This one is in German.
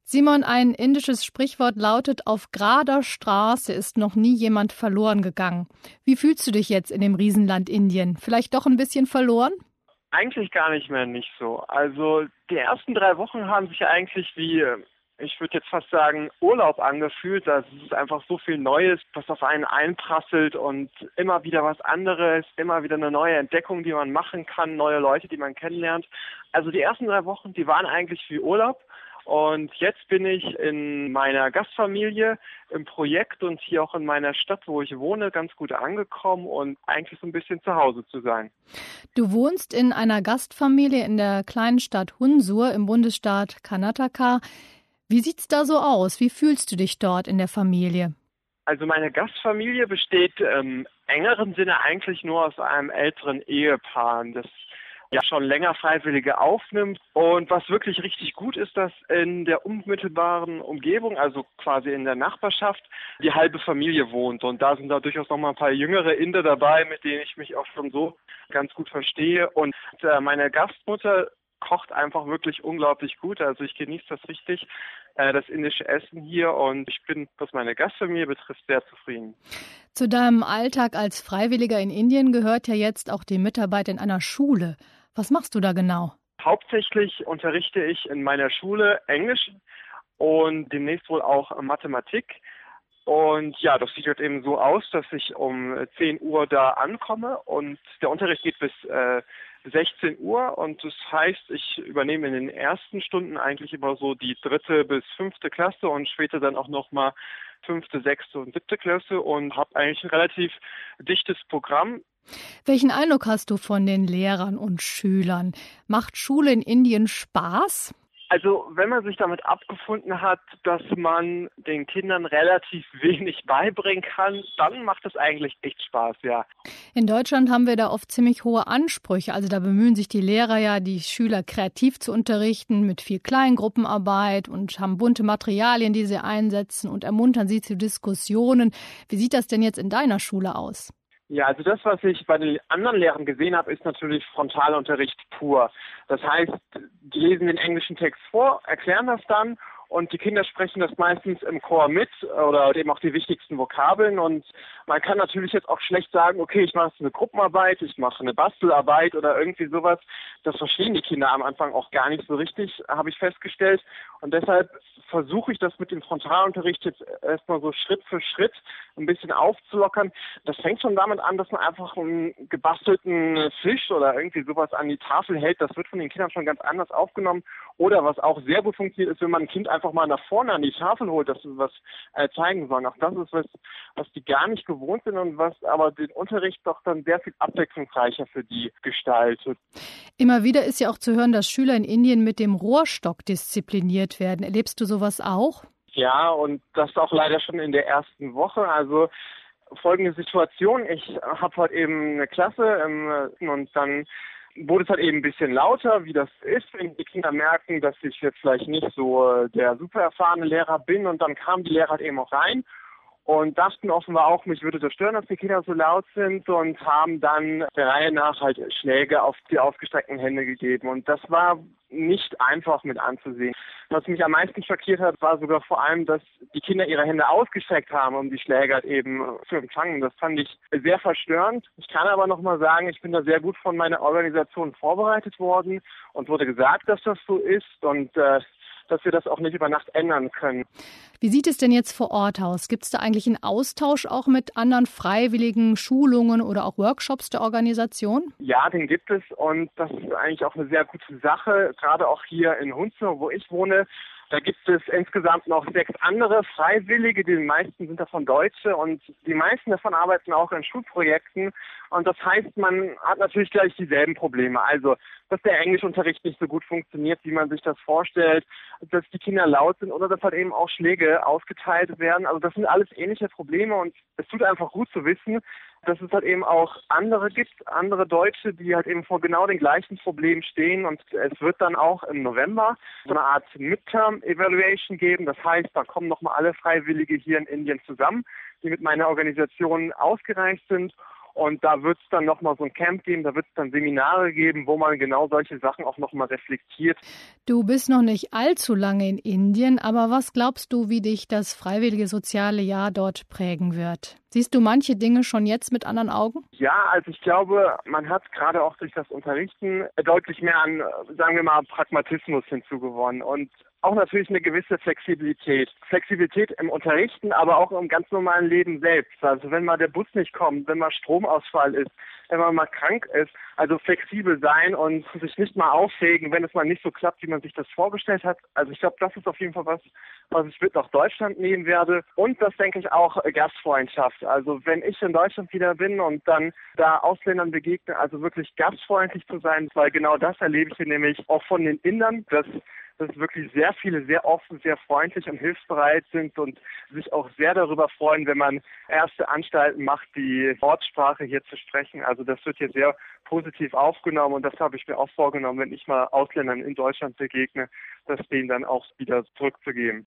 Simon, ein indisches Sprichwort lautet, auf gerader Straße ist noch nie jemand verloren gegangen. Wie fühlst du dich jetzt in dem Riesenland Indien? Vielleicht doch ein bisschen verloren? Eigentlich gar nicht so. Also die ersten 3 Wochen haben sich ja eigentlich wie, ich würde jetzt fast sagen, Urlaub angefühlt. Da ist einfach so viel Neues, was auf einen einprasselt und immer wieder was anderes, immer wieder eine neue Entdeckung, die man machen kann, neue Leute, die man kennenlernt. Also die ersten 3 Wochen, die waren eigentlich wie Urlaub. Und jetzt bin ich in meiner Gastfamilie im Projekt und hier auch in meiner Stadt, wo ich wohne, ganz gut angekommen und eigentlich so ein bisschen zu Hause zu sein. Du wohnst in einer Gastfamilie in der kleinen Stadt Hunsur im Bundesstaat Karnataka. Wie sieht's da so aus? Wie fühlst du dich dort in der Familie? Also meine Gastfamilie besteht im engeren Sinne eigentlich nur aus einem älteren Ehepaar, das ja schon länger Freiwillige aufnimmt. Und was wirklich richtig gut ist, dass in der unmittelbaren Umgebung, also quasi in der Nachbarschaft, die halbe Familie wohnt. Und da sind da durchaus noch mal ein paar jüngere Inder dabei, mit denen ich mich auch schon so ganz gut verstehe. Und meine Gastmutter kocht einfach wirklich unglaublich gut. Also ich genieße das richtig, das indische Essen hier. Und ich bin, was meine Gastfamilie betrifft, sehr zufrieden. Zu deinem Alltag als Freiwilliger in Indien gehört ja jetzt auch die Mitarbeit in einer Schule. Was machst du da genau? Hauptsächlich unterrichte ich in meiner Schule Englisch und demnächst wohl auch Mathematik. Und ja, das sieht halt eben so aus, dass ich um 10 Uhr da ankomme und der Unterricht geht bis 16 Uhr und das heißt, ich übernehme in den ersten Stunden eigentlich immer so die 3. bis 5. Klasse und später dann auch nochmal 5., 6. und 7. Klasse und habe eigentlich ein relativ dichtes Programm. Welchen Eindruck hast du von den Lehrern und Schülern? Macht Schule in Indien Spaß? Also wenn man sich damit abgefunden hat, dass man den Kindern relativ wenig beibringen kann, dann macht es eigentlich echt Spaß, ja. In Deutschland haben wir da oft ziemlich hohe Ansprüche. Also da bemühen sich die Lehrer ja, die Schüler kreativ zu unterrichten mit viel Kleingruppenarbeit und haben bunte Materialien, die sie einsetzen und ermuntern sie zu Diskussionen. Wie sieht das denn jetzt in deiner Schule aus? Ja, also das, was ich bei den anderen Lehrern gesehen habe, ist natürlich Frontalunterricht pur. Das heißt, die lesen den englischen Text vor, erklären das dann und die Kinder sprechen das meistens im Chor mit oder eben auch die wichtigsten Vokabeln. Und man kann natürlich jetzt auch schlecht sagen, okay, ich mache eine Gruppenarbeit, ich mache eine Bastelarbeit oder irgendwie sowas. Das verstehen die Kinder am Anfang auch gar nicht so richtig, habe ich festgestellt. Und deshalb versuche ich das mit dem Frontalunterricht jetzt erstmal so Schritt für Schritt ein bisschen aufzulockern. Das fängt schon damit an, dass man einfach einen gebastelten Fisch oder irgendwie sowas an die Tafel hält. Das wird von den Kindern schon ganz anders aufgenommen. Oder was auch sehr gut funktioniert, ist, wenn man ein Kind einfach mal nach vorne an die Tafel holt, dass sie was zeigen sollen. Auch das ist was die gar nicht gewohnt sind und was aber den Unterricht doch dann sehr viel abwechslungsreicher für die gestaltet. Immer wieder ist ja auch zu hören, dass Schüler in Indien mit dem Rohrstock diszipliniert werden. Erlebst du sowas auch? Ja, und das auch leider schon in der ersten Woche. Also folgende Situation. Ich habe heute eben eine Klasse und dann wurde es halt eben ein bisschen lauter, wie das ist, wenn die Kinder merken, dass ich jetzt vielleicht nicht so der super erfahrene Lehrer bin. Und dann kamen die Lehrer halt eben auch rein und dachten offenbar auch, mich würde das stören, dass die Kinder so laut sind und haben dann der Reihe nach halt Schläge auf die ausgestreckten Hände gegeben. Und das war nicht einfach mit anzusehen. Was mich am meisten schockiert hat, war sogar vor allem, dass die Kinder ihre Hände ausgestreckt haben, um die Schläge halt eben zu empfangen. Das fand ich sehr verstörend. Ich kann aber noch mal sagen, ich bin da sehr gut von meiner Organisation vorbereitet worden und wurde gesagt, dass das so ist und dass wir das auch nicht über Nacht ändern können. Wie sieht es denn jetzt vor Ort aus? Gibt es da eigentlich einen Austausch auch mit anderen Freiwilligen, Schulungen oder auch Workshops der Organisation? Ja, den gibt es und das ist eigentlich auch eine sehr gute Sache, gerade auch hier in Hunsrück, wo ich wohne. Da gibt es insgesamt noch 6 andere Freiwillige, die meisten sind davon Deutsche und die meisten davon arbeiten auch in Schulprojekten. Und das heißt, man hat natürlich gleich dieselben Probleme. Also, dass der Englischunterricht nicht so gut funktioniert, wie man sich das vorstellt, dass die Kinder laut sind oder dass halt eben auch Schläge ausgeteilt werden. Also das sind alles ähnliche Probleme und es tut einfach gut zu wissen, dass es halt eben auch andere gibt, andere Deutsche, die halt eben vor genau den gleichen Problemen stehen. Und es wird dann auch im November so eine Art Midterm-Evaluation geben. Das heißt, da kommen nochmal alle Freiwillige hier in Indien zusammen, die mit meiner Organisation ausgereist sind. Und da wird es dann nochmal so ein Camp geben, da wird es dann Seminare geben, wo man genau solche Sachen auch nochmal reflektiert. Du bist noch nicht allzu lange in Indien, aber was glaubst du, wie dich das freiwillige soziale Jahr dort prägen wird? Siehst du manche Dinge schon jetzt mit anderen Augen? Ja, also ich glaube, man hat gerade auch durch das Unterrichten deutlich mehr an, sagen wir mal, Pragmatismus hinzugewonnen und auch natürlich eine gewisse Flexibilität. Flexibilität im Unterrichten, aber auch im ganz normalen Leben selbst. Also wenn mal der Bus nicht kommt, wenn mal Stromausfall ist, wenn man mal krank ist, also flexibel sein und sich nicht mal aufregen, wenn es mal nicht so klappt, wie man sich das vorgestellt hat. Also ich glaube, das ist auf jeden Fall was ich mit nach Deutschland nehmen werde. Und das denke ich auch Gastfreundschaft. Also wenn ich in Deutschland wieder bin und dann da Ausländern begegne, also wirklich gastfreundlich zu sein, weil genau das erlebe ich hier nämlich auch von den Indern, dass wirklich sehr viele sehr offen, sehr freundlich und hilfsbereit sind und sich auch sehr darüber freuen, wenn man erste Anstalten macht, die Ortssprache hier zu sprechen. Also das wird hier sehr positiv aufgenommen und das habe ich mir auch vorgenommen, wenn ich mal Ausländern in Deutschland begegne, das denen dann auch wieder zurückzugeben.